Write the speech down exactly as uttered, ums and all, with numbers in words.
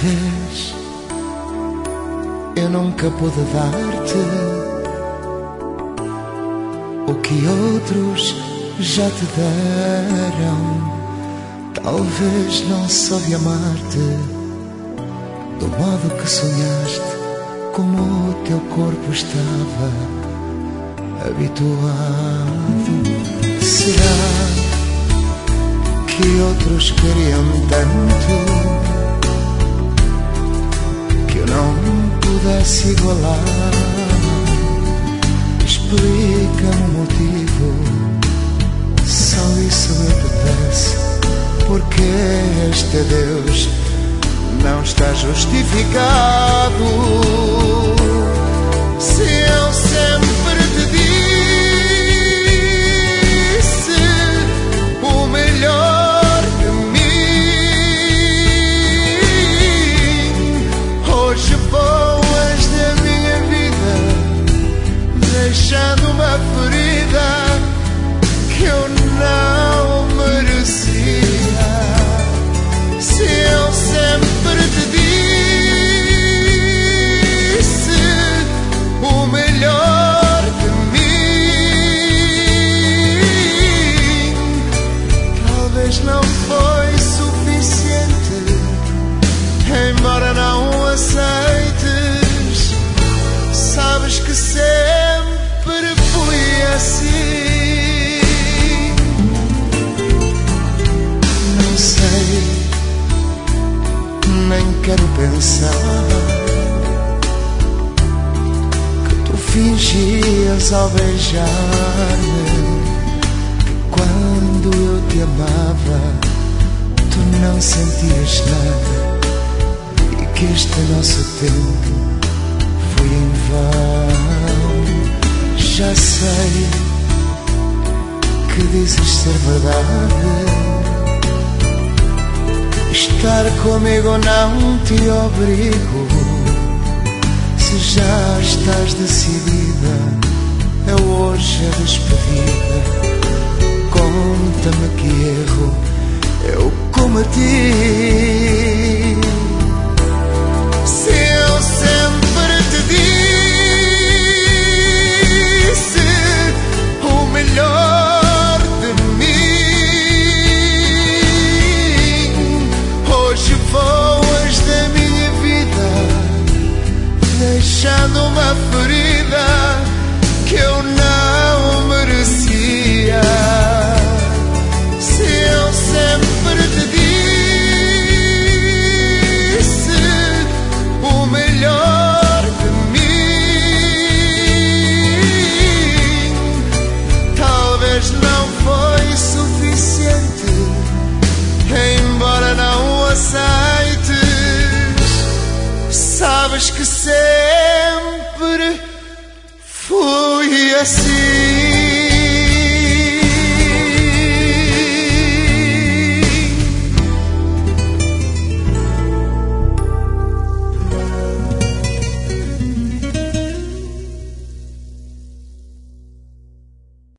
Talvez eu nunca pude dar-te o que outros já te deram. Talvez não soube amar-te do modo que sonhaste, como o teu corpo estava habituado. Será que outros queriam tanto que eu não pudesse igualar? Explica-me o motivo, só isso eu te peço, porque este Deus não está justificado. Se eu sempre te disse o melhor de mim, hoje voas da minha vida, deixando uma ferida que eu não merecia. Se eu sempre te disse o melhor de mim, talvez não foi suficiente, embora não aceites. Sabes que sempre fui assim. Não sei, nem quero pensar que tu fingias ao beijar-me, que quando eu te amava tu não sentias nada, e que este nosso tempo foi em vão. Já sei que dizes ser verdade, estar comigo não te obrigo. Se já estás decidida, é hoje a despedida. Conta-me que erro eu cometi. Se eu sempre te disse o melhor de mim, hoje voas da minha vida, deixando uma ferida